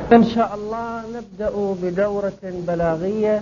إن شاء الله نبدأ بدورة بلاغية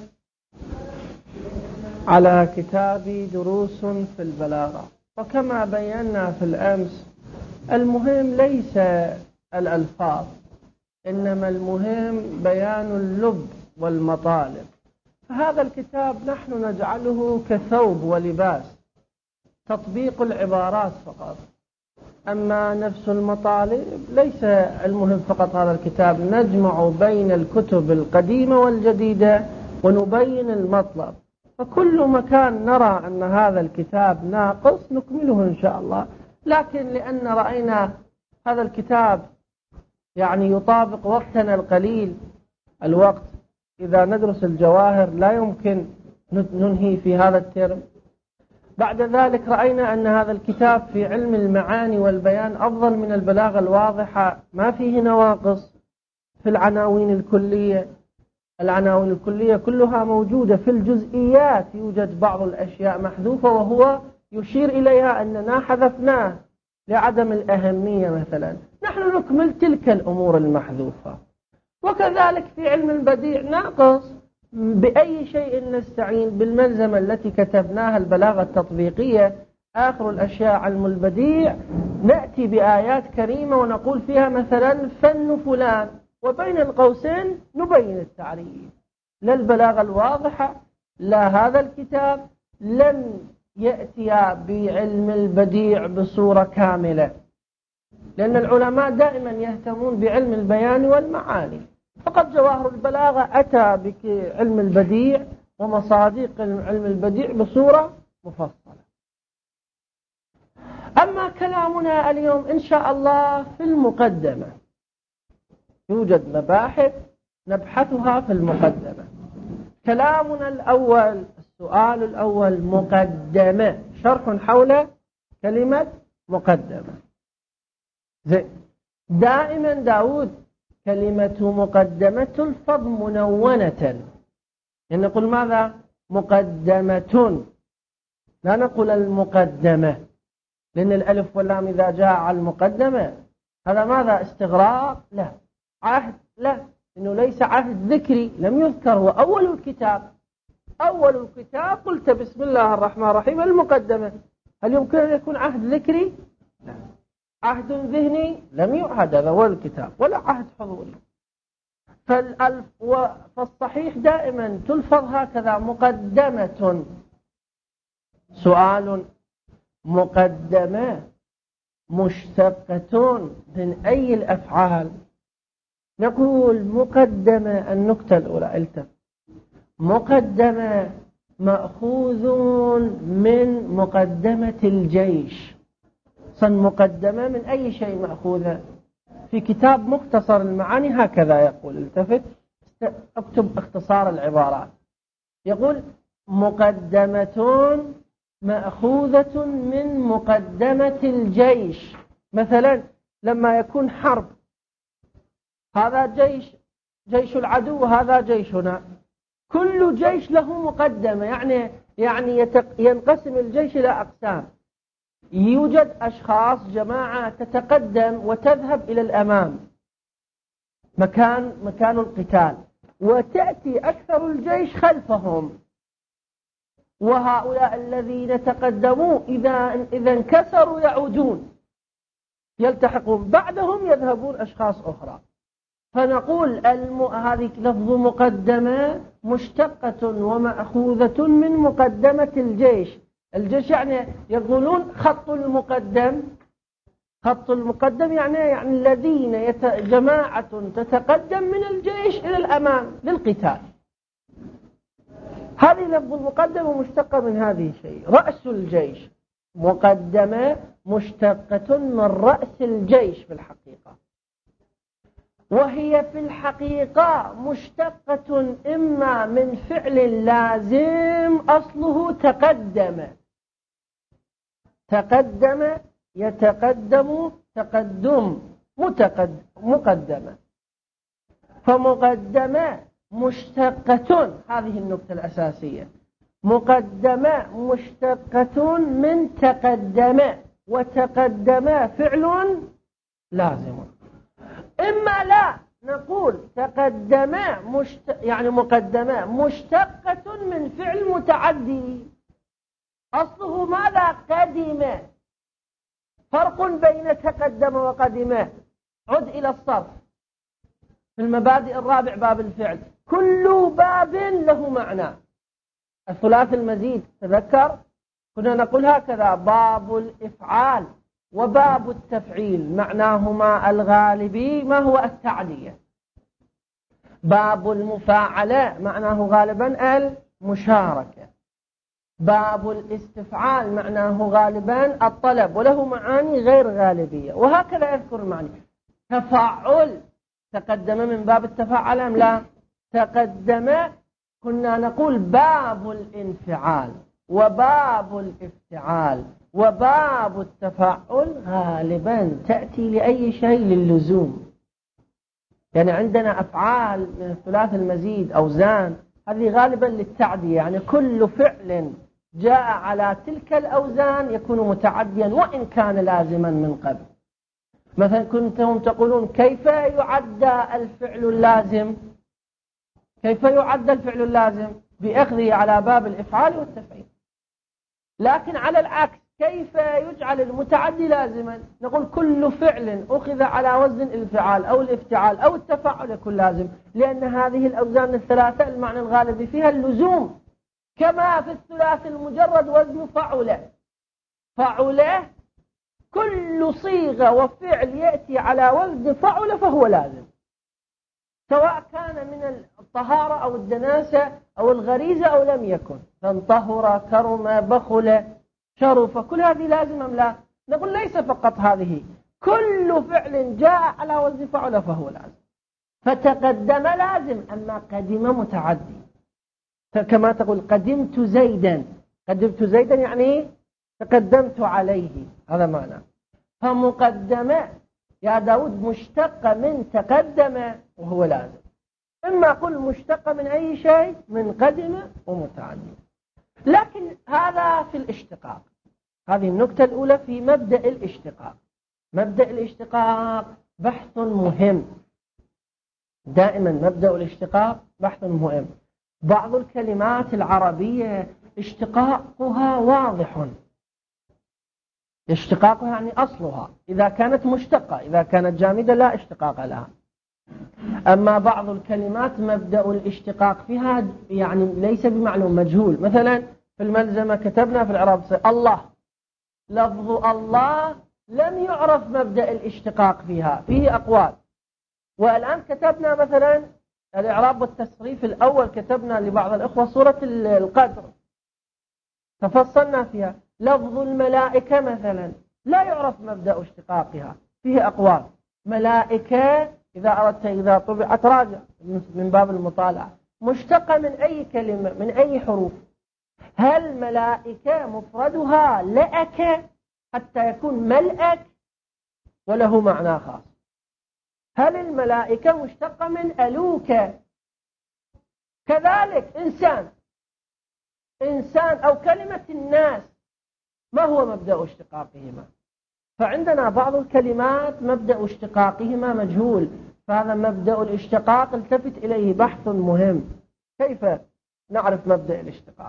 على كتاب دروس في البلاغة. وكما بينا في الأمس، المهم ليس الألفاظ، إنما المهم بيان اللب والمطالب. فهذا الكتاب نحن نجعله كثوب ولباس، تطبيق العبارات فقط، أما نفس المطالب ليس المهم فقط. هذا الكتاب نجمع بين الكتب القديمة والجديدة ونبين المطلب، فكل مكان نرى أن هذا الكتاب ناقص نكمله إن شاء الله. لكن لأن رأينا هذا الكتاب يعني يطابق وقتنا القليل، الوقت إذا ندرس الجواهر لا يمكن ننهي في هذا الترم. بعد ذلك رأينا أن هذا الكتاب في علم المعاني والبيان أفضل من البلاغة الواضحة، ما فيه نواقص. في العناوين الكلية، العناوين الكلية كلها موجودة، في الجزئيات يوجد بعض الأشياء محذوفة وهو يشير إليها أننا حذفناه لعدم الأهمية مثلا. نحن نكمل تلك الأمور المحذوفة. وكذلك في علم البديع ناقص، بأي شيء نستعين؟ بالملزمة التي كتبناها، البلاغة التطبيقية، آخر الأشياء علم البديع، نأتي بآيات كريمة ونقول فيها مثلا فن فلان، وبين القوسين نبين التعريف. لا البلاغة الواضحة لا هذا الكتاب لن يأتي بعلم البديع بصورة كاملة، لأن العلماء دائما يهتمون بعلم البيان والمعاني. فقط جواهر البلاغة أتى بعلم البديع ومصادق علم البديع بصورة مفصلة. أما كلامنا اليوم إن شاء الله في المقدمة، يوجد مباحث نبحثها في المقدمة. كلامنا الأول، السؤال الأول، مقدمة، شرح حول كلمة مقدمة. دائما داود كلمة مقدمة تلفظ منونة، يعني نقول ماذا؟ مقدمة، لا نقول المقدمة، لأن الألف واللام إذا جاء على المقدمة هذا ماذا؟ استغراق؟ لا. عهد؟ لا، إنه ليس عهد ذكري، لم يذكر، هو أول الكتاب. أول الكتاب قلت بسم الله الرحمن الرحيم المقدمة، هل يمكن أن يكون عهد ذكري؟ لا. عهد ذهني؟ لم يعهد، هذا هو الكتاب، ولا عهد حضوري. فالصحيح دائما تلفظ هكذا مقدمة. سؤال، مقدمة مشتقة من أي الأفعال؟ نقول مقدمة، النكتة الأولى التف، مقدمة مأخوذ من مقدمة الجيش. مقدمة من أي شيء مأخوذة؟ في كتاب مختصر المعاني هكذا يقول، التفت اكتب اختصار العبارات، يقول مقدمة مأخوذة من مقدمة الجيش. مثلا لما يكون حرب، هذا جيش العدو وهذا جيشنا، كل جيش له مقدمة، يعني ينقسم الجيش إلى أقسام. يوجد أشخاص، جماعة تتقدم وتذهب إلى الأمام، مكان القتال، وتأتي أكثر الجيش خلفهم، وهؤلاء الذين تقدموا إذا انكسروا يعودون يلتحقون، بعدهم يذهبون أشخاص أخرى. فنقول هذه لفظ مقدمة مشتقة ومأخوذة من مقدمة الجيش. الجيش يعني يقولون خط المقدم، خط المقدم يعني الذين جماعة تتقدم من الجيش إلى الأمام للقتال. هذه لفظ المقدمة مشتقة من هذه الشيء. رأس الجيش، مقدمة مشتقة من رأس الجيش في الحقيقة، وهي في الحقيقة مشتقة إما من فعل لازم أصله تقدم، تقدم يتقدم، تقدم، مقدمة. فمقدمة مشتقة، هذه النقطة الأساسية، مقدمة مشتقة من تقدم، وتقدم فعل لازم. إما نقول تقدم يعني مقدمة مشتقة من فعل متعدي، أصله ماذا؟ قدم. فرق بين تقدم وقدم. عد إلى الصرف في المبادئ الرابع باب الفعل، كل باب له معنى. الثلاث المزيد تذكر كنا نقول هكذا: باب الإفعال وباب التفعيل معناهما الغالبي ما هو التعدية. باب المفاعلة معناه غالبا المشاركة. باب الاستفعال معناه غالبا الطلب وله معاني غير غالبية، وهكذا يذكر المعاني. تفاعل تقدم من باب التفاعل أم لا؟ تقدم كنا نقول باب الانفعال وباب الافتعال وباب التفاعل غالبا تأتي لأي شيء للزوم. يعني عندنا أفعال من الثلاث المزيد أوزان، هذه غالبا للتعدية، يعني كل فعل جاء على تلك الأوزان يكون متعديا وإن كان لازما من قبل. مثلا كنتم تقولون كيف يعد الفعل اللازم؟ كيف يعد الفعل اللازم؟ بأخذه على باب الإفعال والتفعيل. لكن على العكس كيف يجعل المتعدي لازما؟ نقول كل فعل أخذ على وزن الانفعال أو الافتعال أو التفاعل يكون لازم، لأن هذه الأوزان الثلاثة المعنى الغالب فيها اللزوم، كما في الثلاث المجرد وزن فعله. فعله كل صيغة وفعل يأتي على وزن فعله فهو لازم، سواء كان من الطهارة أو الدناسة أو الغريزة أو لم يكن. فانطهر، كرم، بخل، شرف، كل هذه لازم أم لا؟ نقول ليس فقط هذه، كل فعل جاء على وزن فعله فهو لازم. فتقدم لازم، أما قدم متعدي. كما تقول قدمت زيدا، قدمت زيدا يعني تقدمت عليه، هذا معنى. فمقدمة يا داود مشتقة من تقدم وهو لازم. إما قل مشتقة من أي شيء من قدم ومتعدي. لكن هذا في الاشتقاق. هذه النكتة الأولى في مبدأ الاشتقاق. مبدأ الاشتقاق بحث مهم، دائما مبدأ الاشتقاق بحث مهم. بعض الكلمات العربية اشتقاقها واضح، اشتقاقها يعني أصلها إذا كانت مشتقة، إذا كانت جامدة لا اشتقاق لها. أما بعض الكلمات مبدأ الاشتقاق فيها يعني ليس بمعلوم، مجهول. مثلا في الملزمة كتبنا في الإعراب الله، لفظ الله لم يعرف مبدأ الاشتقاق فيها، فيه أقوال. والآن كتبنا مثلا الإعراب والتصريف الأول، كتبنا لبعض الإخوة سورة القدر تفصلنا فيها. لفظ الملائكة مثلا لا يعرف مبدأ اشتقاقها، فيه أقوال. ملائكة إذا أردت إذا طبعت راجع من باب المطالعة، مشتقة من أي كلمة من أي حروف؟ هل ملائكة مفردها لأك حتى يكون ملأك وله معنى خاص؟ هل الملائكة مشتقة من ألوك؟ كذلك إنسان أو كلمة الناس، ما هو مبدأ اشتقاقهما؟ فعندنا بعض الكلمات مبدأ اشتقاقهما مجهول، فهذا مبدأ الاشتقاق التفت إليه بحث مهم. كيف نعرف مبدأ الاشتقاق؟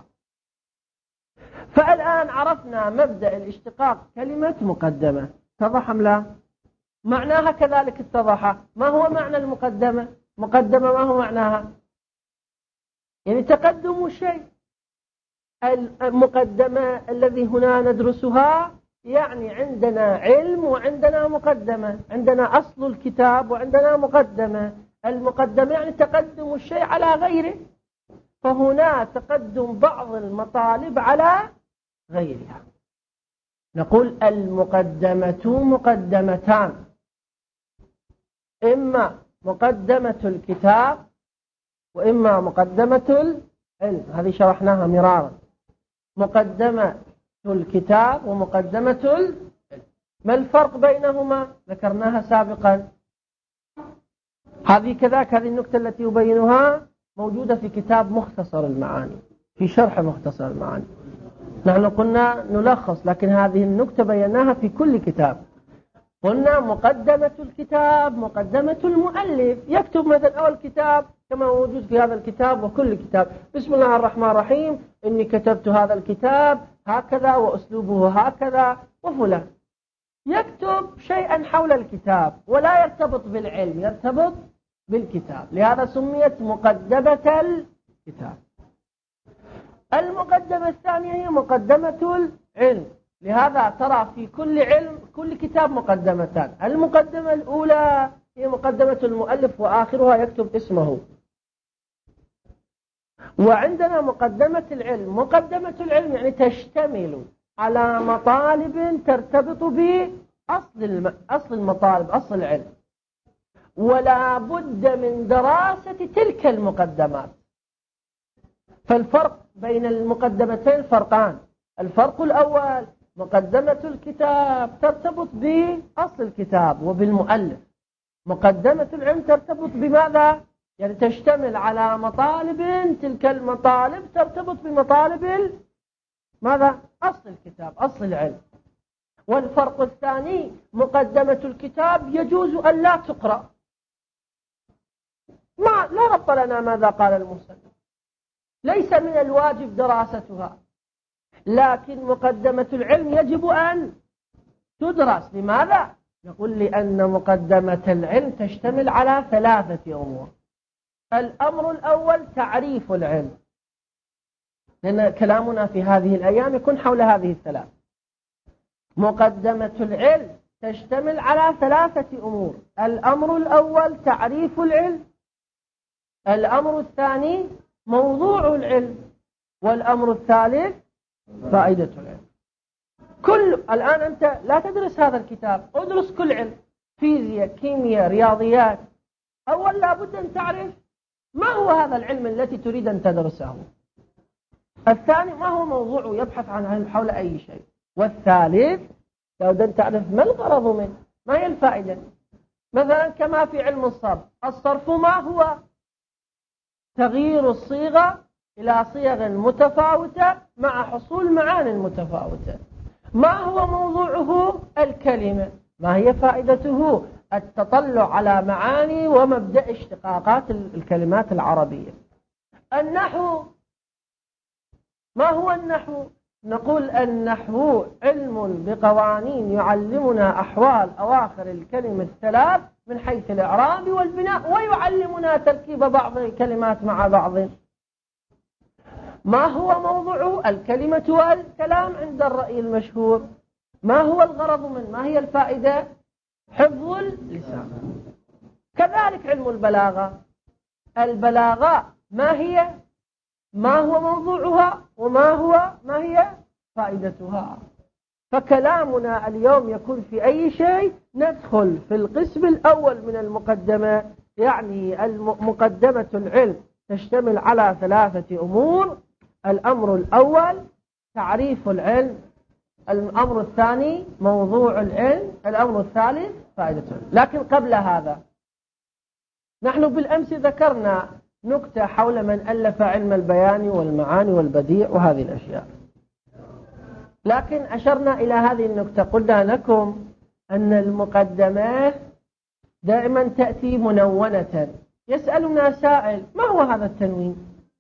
فالآن عرفنا مبدأ الاشتقاق كلمة مقدمة، اتضح أم لا؟ معناها كذلك اتضح. ما هو معنى المقدمة؟ مقدمة ما هو معناها؟ يعني تقدم الشيء. المقدمة الذي هنا ندرسها يعني عندنا علم وعندنا مقدمة، عندنا أصل الكتاب وعندنا مقدمة. المقدمة يعني تقدم الشيء على غيره، فهنا تقدم بعض المطالب على غيرها. نقول المقدمة مقدمتان، إما مقدمة الكتاب وإما مقدمة العلم، هذه شرحناها مرارا. مقدمة الكتاب ومقدمة العلم، ما الفرق بينهما؟ ذكرناها سابقا. هذه كذاك، هذه النكتة التي يبينها موجودة في كتاب مختصر المعاني، في شرح مختصر المعاني. نحن قلنا نلخص، لكن هذه النكتة بيناها في كل كتاب. قلنا مقدمة الكتاب مقدمة المؤلف، يكتب مثلا أول كتاب كما موجود في هذا الكتاب وكل كتاب: بسم الله الرحمن الرحيم، إني كتبت هذا الكتاب هكذا وأسلوبه هكذا وفلان. يكتب شيئا حول الكتاب ولا يرتبط بالعلم، يرتبط بالكتاب، لهذا سميت مقدمة الكتاب. المقدمة الثانية هي مقدمة العلم، لهذا ترى في كل علم كل كتاب مقدمتان. المقدمة الأولى هي مقدمة المؤلف وآخرها يكتب اسمه. وعندنا مقدمة العلم، مقدمة العلم يعني تشتمل على مطالب ترتبط بأصل المطالب، أصل العلم، ولا بد من دراسة تلك المقدمات. فالفرق بين المقدمتين فرقان: الفرق الأول مقدمة الكتاب ترتبط بأصل الكتاب وبالمؤلف، مقدمة العلم ترتبط بماذا؟ يعني تشتمل على مطالب، تلك المطالب ترتبط بمطالب ماذا؟ أصل الكتاب، أصل العلم. والفرق الثاني مقدمة الكتاب يجوز أن لا تقرأ، لا ربط لنا ماذا قال المصنف، ليس من الواجب دراستها، لكن مقدمة العلم يجب أن تدرس. لماذا؟ نقول لأن مقدمة العلم تشتمل على 3 أمور. الأمر الأول تعريف العلم، لأن كلامنا في هذه الأيام يكون حول هذه ال3. مقدمة العلم تشتمل على 3 أمور: الأمر الأول تعريف العلم، الأمر الثاني موضوع العلم، والأمر الثالث فائدة العلم. الآن أنت لا تدرس هذا الكتاب، ادرس كل علم: فيزياء، كيمياء، رياضيات. أول لابد أن تعرف ما هو هذا العلم الذي تريد أن تدرسه، الثاني ما هو موضوعه، يبحث عن حول أي شيء، والثالث لابد أن تعرف ما الغرض منه، ما هي الفائدة. مثلا كما في علم الصرف، الصرف ما هو؟ تغيير الصيغة إلى صيغ متفاوتة مع حصول معان متفاوتة. ما هو موضوعه؟ الكلمة. ما هي فائدته؟ التطلع على معاني ومبدأ اشتقاقات الكلمات العربية. النحو، ما هو النحو؟ نقول النحو علم بقوانين يعلمنا أحوال أواخر الكلمة الثلاث من حيث الإعراب والبناء، ويعلمنا تركيب بعض الكلمات مع بعض. ما هو موضوع؟ الكلمة والكلام عند الرأي المشهور. ما هو الغرض منه؟ ما هي الفائدة؟ حفظ اللسان. كذلك علم البلاغة، البلاغة ما هي؟ ما هو موضوعها؟ ما هي فائدتها؟ فكلامنا اليوم يكون في أي شيء ندخل في القسم الأول من المقدمة، يعني مقدمة العلم تشتمل على 3 أمور: الأمر الأول تعريف العلم، الأمر الثاني موضوع العلم، الأمر الثالث فائدة العلم. لكن قبل هذا نحن بالأمس ذكرنا نكتة حول من ألف علم البيان والمعاني والبديع وهذه الأشياء، لكن أشرنا إلى هذه النكتة، قلنا لكم أن المقدمات دائما تأتي منونة. يسألنا سائل: ما هو هذا التنوين؟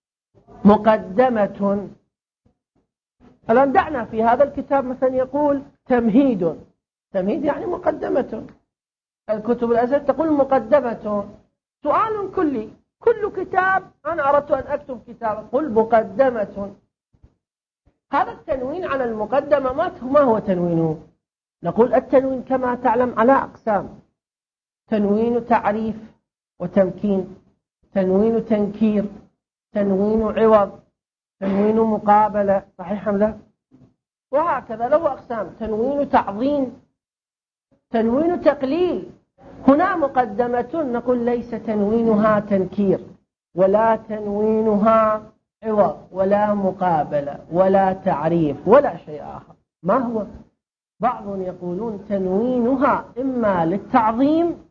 مقدمة. الآن دعنا في هذا الكتاب مثلا يقول تمهيد، تمهيد يعني مقدمة. الكتب الأزهر تقول مقدمة. سؤال كلي: كل كتاب أنا أردت أن أكتب كتابا، قل مقدمة. هذا التنوين على المقدمة ما هو تنوينه؟ نقول التنوين كما تعلم على أقسام: تنوين تعريف وتمكين، تنوين تنكير، تنوين عوض، تنوين مقابلة، صحيح حمزة؟ وهكذا له أقسام: تنوين تعظيم، تنوين تقليل. هنا مقدمة نقول ليس تنوينها تنكير، ولا تنوينها عوض، ولا مقابلة، ولا تعريف، ولا شيء آخر. ما هو؟ بعض يقولون تنوينها إما للتعظيم،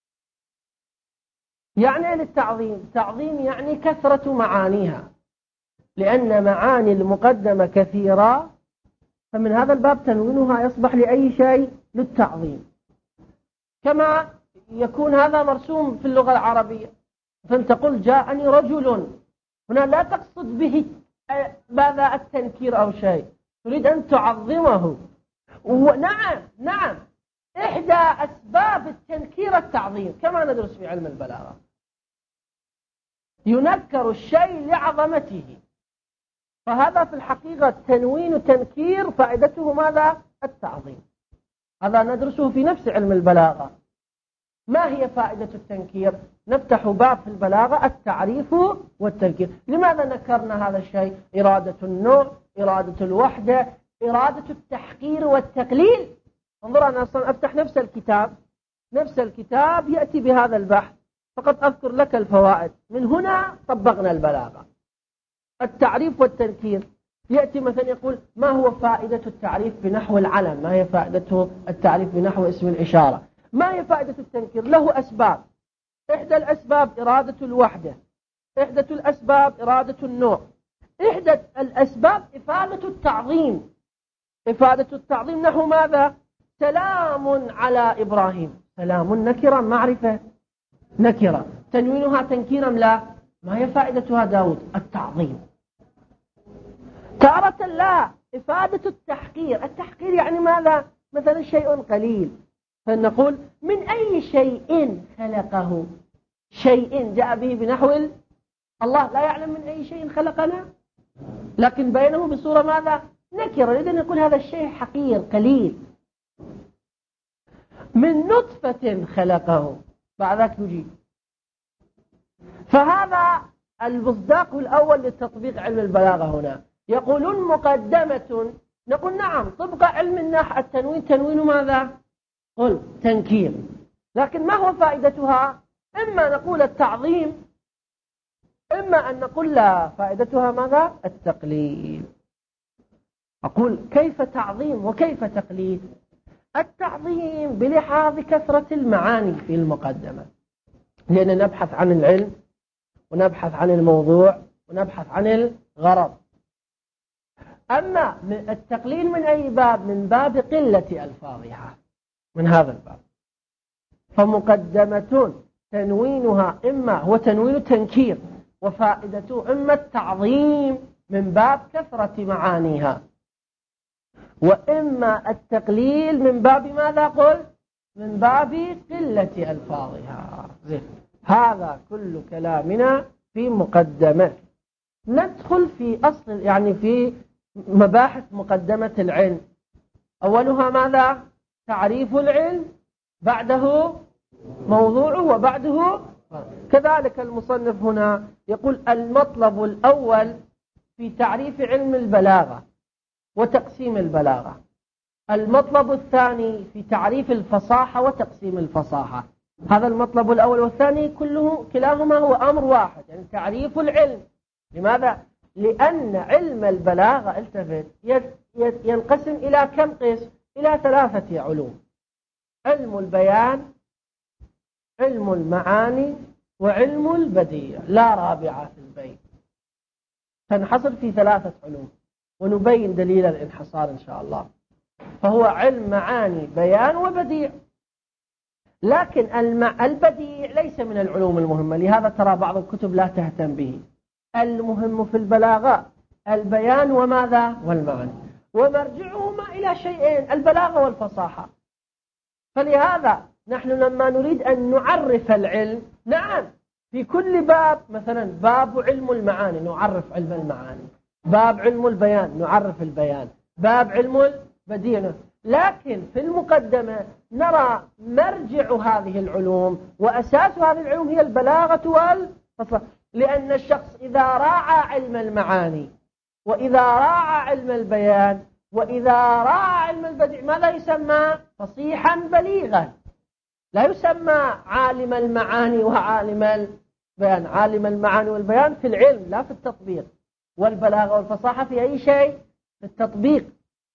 يعني للتعظيم، تعظيم يعني كثرة معانيها، لأن معاني المقدمة كثيرة، فمن هذا الباب تنوينها يصبح لأي شيء للتعظيم. كما يكون هذا مرسوم في اللغة العربية. فأنت تقول جاءني رجل، هنا لا تقصد به ماذا التنكير أو شيء، تريد أن تعظمه. ونعم نعم، إحدى أسباب التنكير التعظيم، كما ندرس في علم البلاغة، ينكر الشيء لعظمته. فهذا في الحقيقة تنوين تنكير فائدته ماذا؟ التعظيم. هذا ندرسه في نفس علم البلاغة. ما هي فائدة التنكير؟ نفتح باب في البلاغة التعريف والتنكير. لماذا نكرنا هذا الشيء؟ إرادة النوع، إرادة الوحدة، إرادة التحقير والتقليل. انظر، أنا أصلا أفتح نفس الكتاب يأتي بهذا البحث، فقط أذكر لك الفوائد. من هنا طبقنا البلاغة. التعريف والتنكير يأتي مثلا يقول ما هو فائدة التعريف بنحو العلم، ما هي فائدة التعريف بنحو اسم الإشارة، ما هي فائدة التنكير؟ له أسباب. إحدى الأسباب إرادة الوحدة، إحدى الأسباب إرادة النوع، إحدى الأسباب إفادة التعظيم. إفادة التعظيم نحو ماذا؟ سلام على إبراهيم. سلام نكرة، معرفة نكرة، تنوينها تنكيرا لا. ما هي فائدتها داود؟ التعظيم. تارة لا، إفادة التحقير. التحقير يعني ماذا؟ مثلا شيء قليل، فنقول من أي شيء خلقه. شيء جاء به بنحو الله لا يعلم من أي شيء خلقنا، لكن بينه بصورة ماذا؟ نكرة. إذن نقول هذا الشيء حقير قليل. من نطفة خلقه، بعد ذلك يجيب. فهذا المصداق الأول للتطبيق علم البلاغة. هنا يقولون مقدمة، نقول نعم طبق علم النحو التنوين. تنوين ماذا؟ قل تنكير. لكن ما هو فائدتها؟ إما نقول التعظيم، إما أن نقول لا، فائدتها ماذا؟ التقليل. أقول كيف تعظيم وكيف تقليل؟ التعظيم بلحاظ كثرة المعاني في المقدمة، لأن نبحث عن العلم ونبحث عن الموضوع ونبحث عن الغرض. أما التقليل من أي باب؟ من باب قلة ألفاظها، من هذا الباب. فمقدمة تنوينها إما هو تنوين تنكير، وفائدته إما التعظيم من باب كثرة معانيها، وإما التقليل من باب ماذا قل؟ من باب قلة ألفاظها. زين، هذا كل كلامنا في مقدمة. ندخل في أصل، يعني في مباحث مقدمة العلم. أولها ماذا؟ تعريف العلم، بعده موضوعه، وبعده كذلك المصنف هنا يقول المطلب الأول في تعريف علم البلاغة وتقسيم البلاغة. المطلب الثاني في تعريف الفصاحة وتقسيم الفصاحة. هذا المطلب الأول والثاني كلاهما هو أمر واحد، يعني تعريف العلم. لماذا؟ لأن علم البلاغة التفت ينقسم إلى كم قسم؟ إلى 3 علوم: علم البيان، علم المعاني، وعلم البديع، لا رابعة في البيت. تنحصر في 3 علوم، ونبين دليل الانحصار إن شاء الله. فهو علم معاني بيان وبديع. لكن البديع ليس من العلوم المهمة، لهذا ترى بعض الكتب لا تهتم به. المهم في البلاغة البيان وماذا؟ والمعنى، ومرجعهما إلى شيئين: البلاغة والفصاحة. فلهذا نحن لما نريد أن نعرف العلم، نعم في كل باب، مثلا باب علم المعاني نعرف علم المعاني، باب علم البيان نعرف البيان، باب علم البديع. لكن في المقدمة نرى مرجع هذه العلوم وأساس هذه العلوم هي البلاغة والفصاحة. لأن الشخص إذا راعى علم المعاني، وإذا راعى علم البيان، وإذا راعى علم البديع، ماذا يسمى؟ فصيحا بليغا. لا يسمى عالم المعاني وعالم البيان. عالم المعاني والبيان في العلم لا في التطبيق، والبلاغة والفصاحة في أي شيء؟ في التطبيق.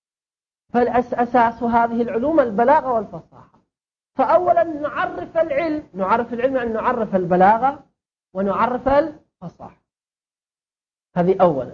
فالأساس هذه العلوم البلاغة والفصاحة. فأولا نعرف العلم، نعرف العلم أن نعرف البلاغة ونعرف الفصاحة، هذه أولا.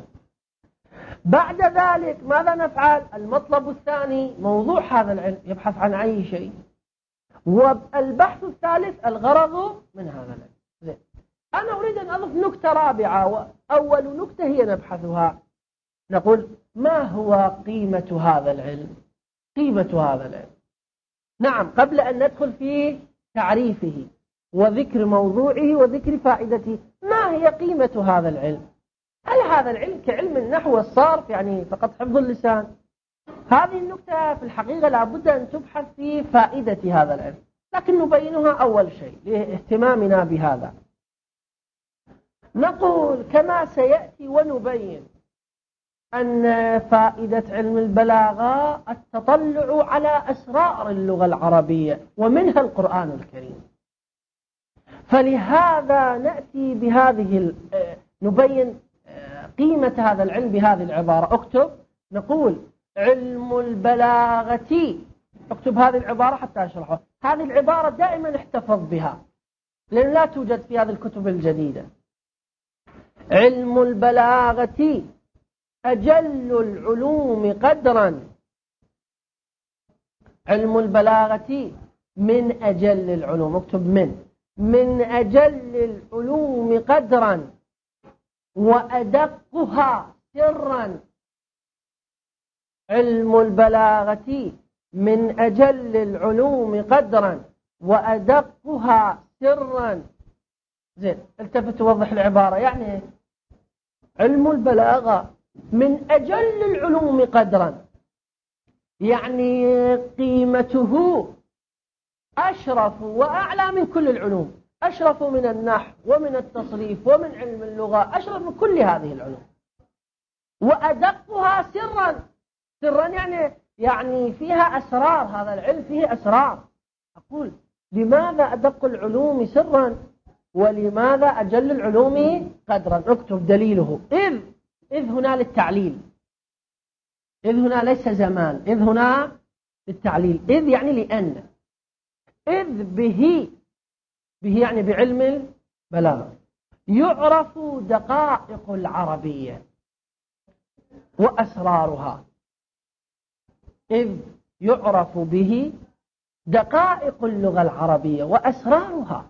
بعد ذلك ماذا نفعل؟ المطلب الثاني موضوع هذا العلم، يبحث عن أي شيء. والبحث الثالث الغرض من هذا العلم. أنا أريد أن أضف نكتة رابعة، وأول نكتة هي نبحثها. نقول ما هو قيمة هذا العلم؟ قيمة هذا العلم، نعم، قبل أن ندخل في تعريفه وذكر موضوعه وذكر فائدته، ما هي قيمة هذا العلم؟ هل هذا العلم كعلم النحو والصرف يعني فقط حفظ اللسان؟ هذه النكتة في الحقيقة لابد أن تبحث في فائدة هذا العلم، لكن نبينها أول شيء لاهتمامنا بهذا. نقول كما سيأتي ونبين أن فائدة علم البلاغة التطلع على أسرار اللغة العربية ومنها القرآن الكريم. فلهذا نأتي بهذه نبين قيمة هذا العلم بهذه العبارة. اكتب، نقول علم البلاغة، اكتب هذه العبارة حتى أشرحها. هذه العبارة دائما احتفظ بها لأن لا توجد في هذه الكتب الجديدة. علم البلاغة أجل العلوم قدرا. علم البلاغة من أجل العلوم، اكتب من أجل العلوم قدرا وأدقها سرا. علم البلاغة من أجل العلوم قدرا وأدقها سرا. زين، التفت ووضح العبارة. يعني علم البلاغة من أجل العلوم قدرا، يعني قيمته أشرف وأعلى من كل العلوم، أشرف من النحو ومن التصريف ومن علم اللغة، أشرف من كل هذه العلوم. وأدقها سرا، سرا يعني فيها أسرار، هذا العلم فيه أسرار. أقول لماذا أدق العلوم سرا ولماذا أجل العلوم قدرا؟ اكتب دليله. إذ هنا للتعليل، إذ هنا ليس زمان، إذ هنا للتعليل. إذ يعني لأن، إذ به يعني بعلم البلاغة يعرف دقائق العربية وأسرارها. إذ يعرف به دقائق اللغة العربية وأسرارها.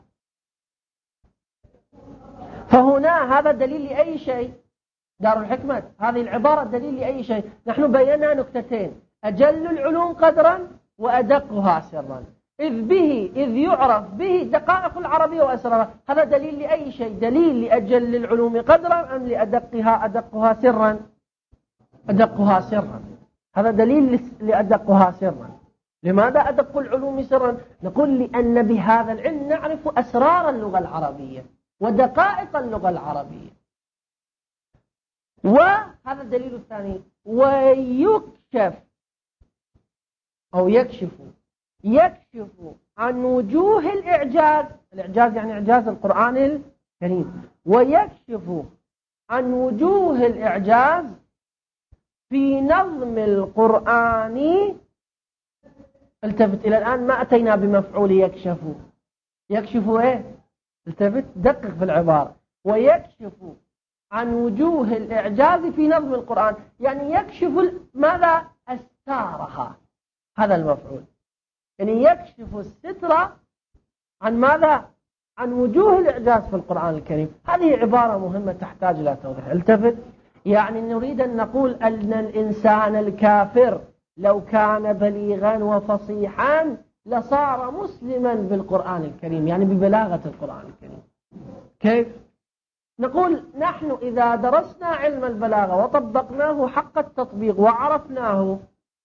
فهنا هذا دليل لأي شيء؟ دار الحكمة هذه العبارة دليل لأي شيء؟ نحن بينا نكتتين: أجل العلوم قدرا وأدقها سرا. إذ يعرف به دقائق العربية وأسرارها، هذا دليل لأي شيء؟ دليل لأجل العلوم قدرا أم أدقها سرا؟ أدقها سرا، هذا دليل لأدقها سرا. لماذا أدق العلوم سرا؟ نقول لأن بهذا العلم نعرف أسرار اللغة العربية ودقائق اللغة العربية. وهذا الدليل الثاني: ويكشف أو يكشف عن وجوه الإعجاز. الإعجاز يعني إعجاز القرآن الكريم. ويكشف عن وجوه الإعجاز في نظم القرآن. التفت إلى الآن ما أتينا بمفعول يكشف. يكشف إيه؟ التفت، دقق في العبارة. ويكشف عن وجوه الإعجاز في نظم القرآن، يعني يكشف ماذا؟ أستارها، هذا المفعول. يعني يكشف الستر عن ماذا؟ عن وجوه الإعجاز في القرآن الكريم. هذه عبارة مهمة تحتاج إلى توضيح. التفت، يعني نريد أن نقول أن الإنسان الكافر لو كان بليغا وفصيحا لصار مسلما بالقرآن الكريم، يعني ببلاغة القرآن الكريم. كيف؟ نقول نحن إذا درسنا علم البلاغة وطبقناه حق التطبيق وعرفناه،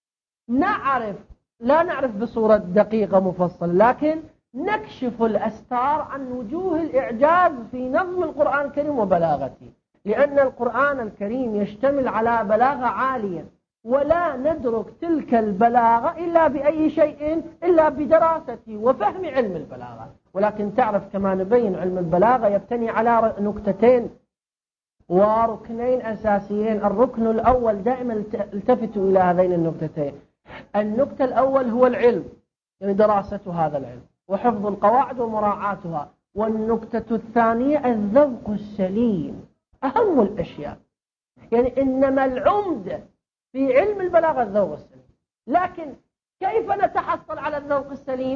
لا نعرف بصورة دقيقة مفصلة، لكن نكشف الأستار عن وجوه الإعجاز في نظم القرآن الكريم وبلاغته. لأن القرآن الكريم يشتمل على بلاغة عالية، ولا ندرك تلك البلاغة إلا بأي شيء إلا بدراسة وفهم علم البلاغة. ولكن تعرف كما نبين علم البلاغة يبتني على نكتتين وركنين أساسيين. الركن الأول دائما التفتوا إلى هذين النكتتين. النكتة الأول هو العلم، يعني دراسة هذا العلم وحفظ القواعد ومراعاتها. والنكتة الثانية الذوق السليم، أهم الأشياء. يعني إنما العمدة في علم البلاغة الذوق السليم. لكن كيف نتحصل على الذوق السليم؟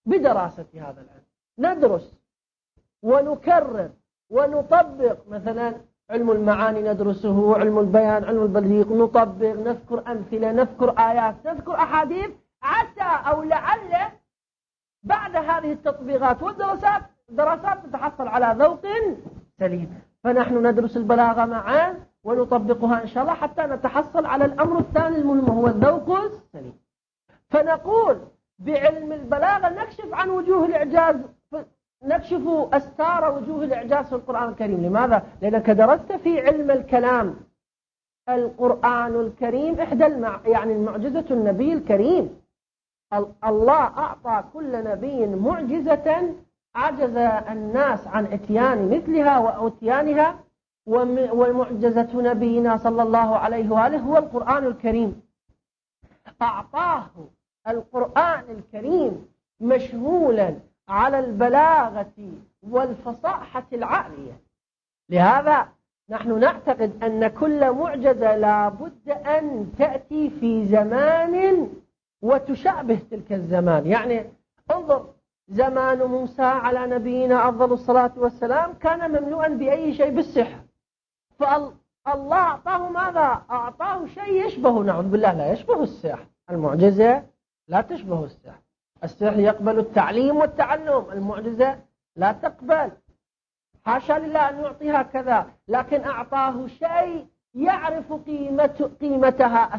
بدراسة هذا العلم، ندرس ونكرر ونطبق. مثلا علم المعاني ندرسه، علم البيان، علم البليغ، نطبق، نذكر أمثلة، نذكر آيات، نذكر أحاديث، عسى أو لعل بعد هذه التطبيقات والدراسات نتحصل على ذوق سليم. فنحن ندرس البلاغة معا ونطبقها إن شاء الله حتى نتحصل على الأمر الثاني المهم هو الذوق السليم. فنقول بعلم البلاغة نكشف عن وجوه الإعجاز، نكشف أستار وجوه الإعجاز في القرآن الكريم. لماذا؟ لأنك درست في علم الكلام. القرآن الكريم يعني المعجزة النبي الكريم. الله أعطى كل نبي معجزة عجز الناس عن اتيان مثلها وأتيانها، ومعجزة نبينا صلى الله عليه وآله هو القرآن الكريم. أعطاه القرآن الكريم مشمولا على البلاغة والفصاحة العالية. لهذا نحن نعتقد أن كل معجزة لا بد أن تأتي في زمان وتشابه تلك الزمان. يعني انظر، زمان موسى على نبينا أفضل الصلاة والسلام كان مملوءا بأي شيء؟ بالسحر. فالله أعطاه ماذا؟ أعطاه شيء يشبه، نعوذ بالله، لا يشبه السحر. المعجزة لا تشبه السحر. السحر يقبل التعليم والتعلم، المعجزة لا تقبل، حاشا لله أن يعطيها كذا. لكن أعطاه شيء يعرف قيمتها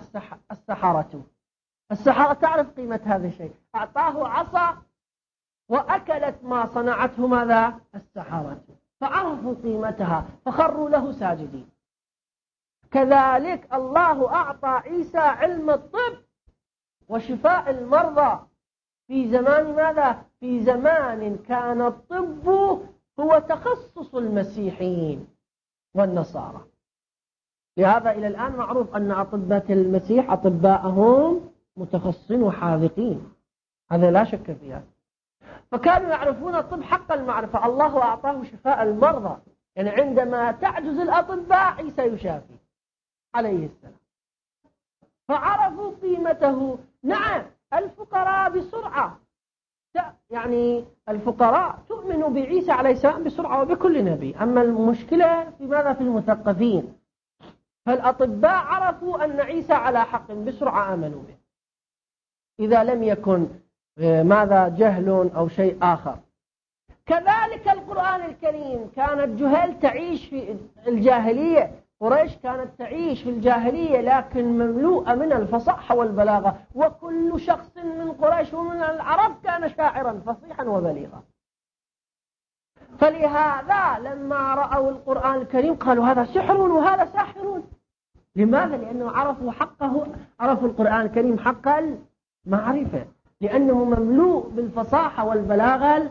السحرة تعرف قيمة هذا الشيء. أعطاه عصا وأكلت ما صنعته ماذا؟ السحرة، فعرفوا قيمتها فخروا له ساجدين. كذلك الله أعطى عيسى علم الطب وشفاء المرضى في زمان ماذا؟ في زمان كان الطب هو تخصص المسيحيين والنصارى. لهذا إلى الآن معروف أن أطباء المسيح أطباءهم متخصصين وحاذقين، هذا لا شك فيها. فكانوا يعرفون الطب حق المعرفة. الله أعطاه شفاء المرضى، يعني عندما تعجز الأطباء عيسى يشافي عليه السلام، فعرفوا قيمته. نعم، الفقراء بسرعة، يعني الفقراء تؤمن بعيسى عليه السلام بسرعة وبكل نبي. أما المشكلة في ماذا؟ في المثقفين. فالأطباء عرفوا أن عيسى على حق بسرعة آمنوا به، إذا لم يكن ماذا؟ جهل أو شيء آخر. كذلك القرآن الكريم، كانت جهال تعيش في الجاهلية، قريش كانت تعيش في الجاهلية لكن مملوءة من الفصاحة والبلاغة، وكل شخص من قريش ومن العرب كان شاعرا فصيحا وبليغا. فلهذا لما رأوا القرآن الكريم قالوا هذا سحر وهذا ساحر. لماذا؟ لأنه عرفوا حقه، عرفوا القرآن الكريم حق المعرفة، لأنه مملوء بالفصاحة والبلاغة.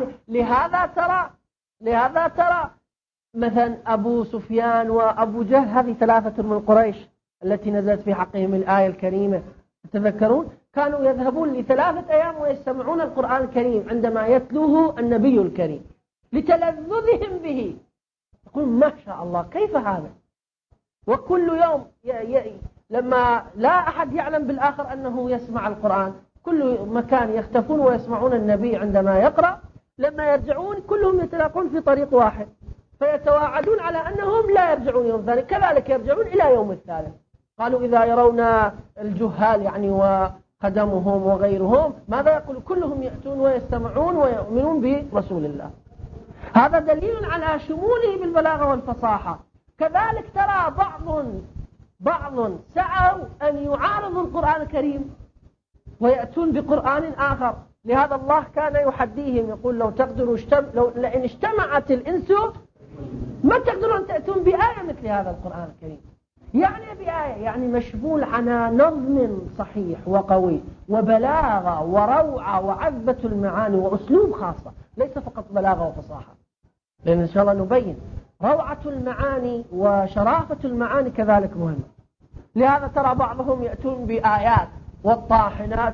لهذا ترى مثلا أبو سفيان وأبو جهل، هذه ثلاثة من قريش التي نزلت في حقهم الآية الكريمة، تتذكرون؟ كانوا يذهبون ل3 أيام ويستمعون القرآن الكريم عندما يتلوه النبي الكريم لتلذذهم به. يقول ما شاء الله كيف هذا؟ وكل يوم لما لا أحد يعلم بالآخر أنه يسمع القرآن، كل مكان يختفون ويسمعون النبي عندما يقرأ. لما يرجعون كلهم يتلاقون في طريق واحد، فيتواعدون على أنهم لا يرجعون يوم ثاني، كذلك يرجعون إلى يوم الثالث. قالوا إذا يرون الجهال يعني وخدمهم وغيرهم ماذا يقول؟ كلهم يأتون ويستمعون ويؤمنون برسول الله. هذا دليل على شموله بالبلاغة والفصاحة. كذلك ترى بعض سعوا أن يعارضوا القرآن الكريم ويأتون بقرآن آخر. لهذا الله كان يحديهم، يقول لو تقدروا لئن اجتمعت الإنس ما تقدرون تأتون بآية مثل هذا القرآن الكريم. يعني بآية يعني مشمول على نظم صحيح وقوي وبلاغة وروعة وعذبة المعاني وأسلوب خاصة، ليس فقط بلاغة وفصاحة، لأن إن شاء الله نبين روعة المعاني وشرافة المعاني كذلك مهمة. لهذا ترى بعضهم يأتون بآيات والطاحنات.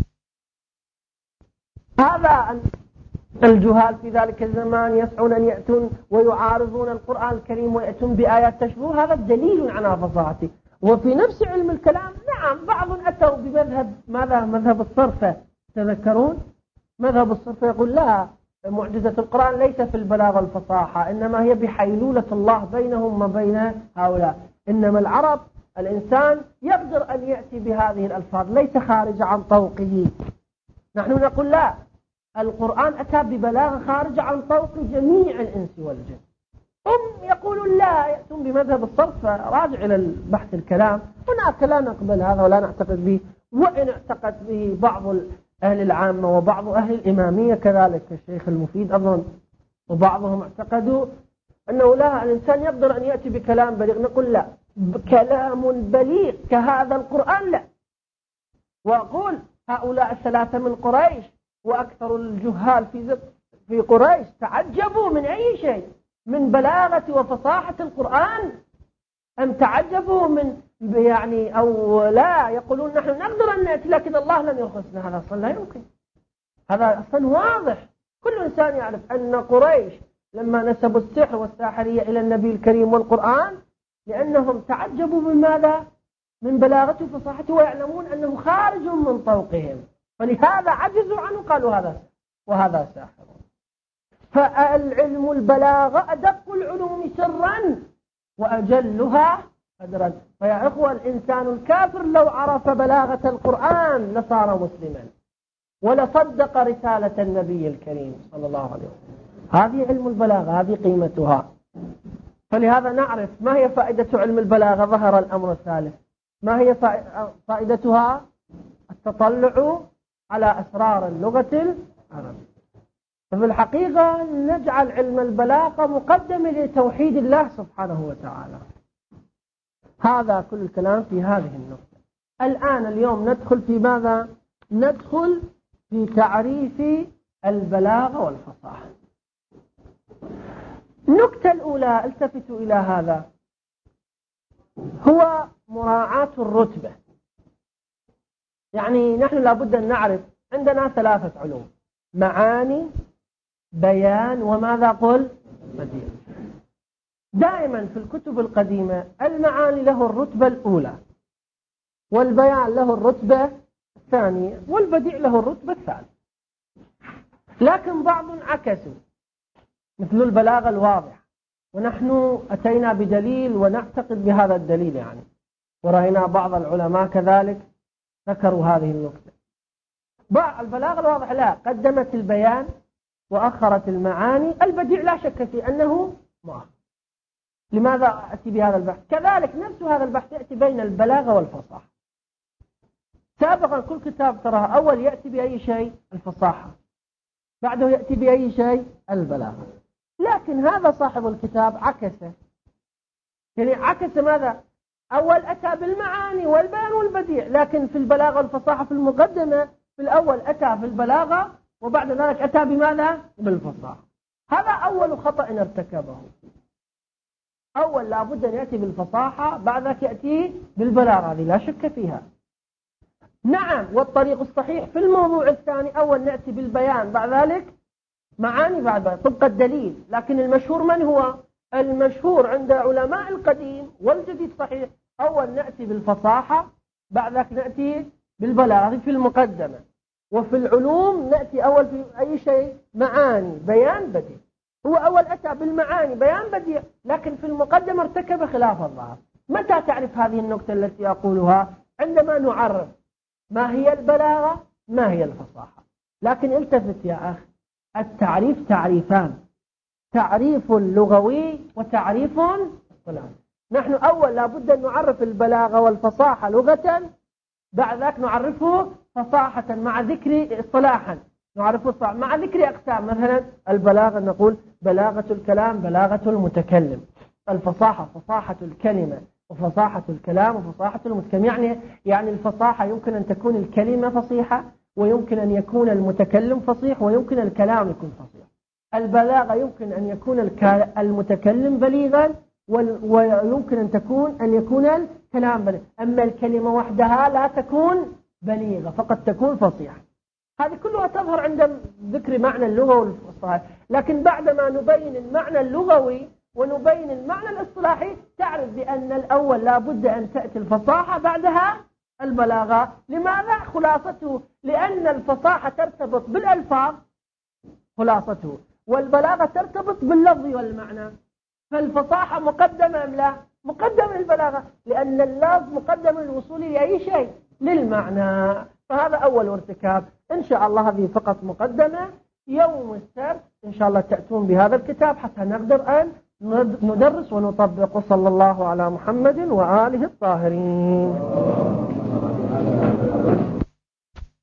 هذا الجهال في ذلك الزمان يسعون أن يأتون ويعارضون القرآن الكريم ويأتون بآيات تشبه، هذا دليل على فصاحته. وفي نفس علم الكلام نعم بعض أتوا بمذهب ماذا؟ مذهب الصرفة، تذكرون؟ مذهب الصرف يقول لا، معجزة القرآن ليس في البلاغة والفصاحة، إنما هي بحيلولة الله بينهم وبين هؤلاء. إنما العرب الإنسان يقدر أن يأتي بهذه الألفاظ، ليس خارج عن طوقه. نحن نقول لا، القرآن أتى ببلاغة خارج عن طوق جميع الإنس والجن. هم يقولون لا، يأتون بمذهب الصرف. راجع إلى البحث الكلام، هناك لا نقبل هذا ولا نعتقد به، وإن اعتقد به بعض أهل العامة وبعض أهل الإمامية كذلك الشيخ المفيد أظن، وبعضهم اعتقدوا أنه لا، الإنسان يقدر أن يأتي بكلام بليغ. نقول لا، كلام بليغ كهذا القرآن لا. وأقول هؤلاء الثلاثة من قريش وأكثر الجهال في قريش تعجبوا من أي شيء؟ من بلاغة وفصاحة القرآن؟ أم تعجبوا من يعني أو لا يقولون نحن نقدر أن نأتي لكن الله لم يرخصنا؟ هذا أصلا لا يمكن، هذا أصلا واضح. كل إنسان يعرف أن قريش لما نسبوا السحر والساحرية إلى النبي الكريم والقرآن لأنهم تعجبوا من ماذا؟ من بلاغته وفصاحته، ويعلمون أنه خارج من طوقهم، فلهذا عجزوا عنه، قالوا هذا وهذا ساحر. فالعلم البلاغة أدق العلوم سرا وأجلها قدرا. فيا إخوة، الإنسان الكافر لو عرف بلاغة القرآن لصار مسلما ولصدق رسالة النبي الكريم صلى الله عليه وسلم. هذه علم البلاغة، هذه قيمتها. فلهذا نعرف ما هي فائدة علم البلاغة. ظهر الأمر الثالث، ما هي فائدتها؟ التطلع على أسرار اللغة العربية. ففي الحقيقة نجعل علم البلاغة مقدمة لتوحيد الله سبحانه وتعالى. هذا كل الكلام في هذه النقطة. الآن اليوم ندخل في ماذا؟ ندخل في تعريف البلاغة والفصاحة. النقطة الأولى، التفتوا إلى هذا، هو مراعاة الرتبة. يعني نحن لابد أن نعرف عندنا ثلاثة علوم: معاني، بيان، وماذا قل؟ بديع. دائما في الكتب القديمة المعاني له الرتبة الأولى، والبيان له الرتبة الثانية، والبديع له الرتبة الثالثة. لكن بعض عكسوا، مثل البلاغة الواضحة، ونحن أتينا بدليل ونعتقد بهذا الدليل يعني، ورأينا بعض العلماء كذلك ذكروا هذه النقطة. البلاغة الواضحة لا، قدمت البيان وأخرت المعاني. البديع لا شك في أنه مؤخر. لماذا أتي بهذا البحث؟ كذلك نفس هذا البحث يأتي بين البلاغة والفصاحة. سابقا كل كتاب تراه أول يأتي بأي شيء؟ الفصاحة، بعده يأتي بأي شيء؟ البلاغة. لكن هذا صاحب الكتاب عكسه، يعني عكس ماذا؟ أول أتى بالمعاني والبيان والبديع، لكن في البلاغة والفصاحة في المقدمة في الأول أتى في البلاغة وبعد ذلك أتى بماذا؟ بالفصاحة. هذا أول خطأ ارتكبه. أول لابد أن يأتي بالفصاحة، بعد ذلك يأتي بالبلاغة، هذه لا شك فيها. نعم، والطريق الصحيح في الموضوع الثاني أول نأتي بالبيان، بعد ذلك معاني، بعد ذلك طبق الدليل. لكن المشهور من هو؟ المشهور عند علماء القديم والجديد صحيح أول نأتي بالفصاحة، بعد ذلك نأتي بالبلاغة في المقدمة. وفي العلوم نأتي أول في أي شيء؟ معاني، بيان، بديع. هو أول أتى بالمعاني، بيان، بديع، لكن في المقدمة ارتكب خلاف الظاهر. متى تعرف هذه النقطة التي أقولها؟ عندما نعرف ما هي البلاغة، ما هي الفصاحة. لكن التفت يا أخي، التعريف تعريفان: تعريف لغوي وتعريف اصطلاحي. نحن أول لابد أن نعرف البلاغة والفصاحة لغة، بعد ذلك نعرفه فصاحة مع ذكر اصطلاحا، نعرفه مع ذكر أقسام. مثلا البلاغة نقول بلاغة الكلام، بلاغة المتكلم. الفصاحة فصاحة الكلمة وفصاحة الكلام وفصاحة المتكلم. يعني الفصاحة يمكن أن تكون الكلمة فصيحة، ويمكن أن يكون المتكلم فصيح، ويمكن الكلام يكون فصيح. البلاغة يمكن أن يكون المتكلم بليغا، ويمكن أن يكون الكلام بليغا. أما الكلمة وحدها لا تكون بليغة، فقد تكون فصيحة. هذه كلها تظهر عند ذكر معنى اللغة والاصطلاح. لكن بعدما نبين المعنى اللغوي ونبين المعنى الاصطلاحي، تعرف بأن الأول لا بد أن تأتي الفصاحة، بعدها البلاغة. لماذا؟ خلاصته لأن الفصاحة ترتبط بالألفاظ خلاصته، والبلاغة ترتبط باللفظ والمعنى. فالفصاحة مقدمة أم لا؟ مقدمة للبلاغة، لأن اللفظ مقدم للوصول لأي شيء، للمعنى. فهذا أول ارتكاب. إن شاء الله هذه فقط مقدمة. يوم السبت إن شاء الله تأتون بهذا الكتاب حتى نقدر أن ندرس ونطبق. صلى الله على محمد وآله الطاهرين.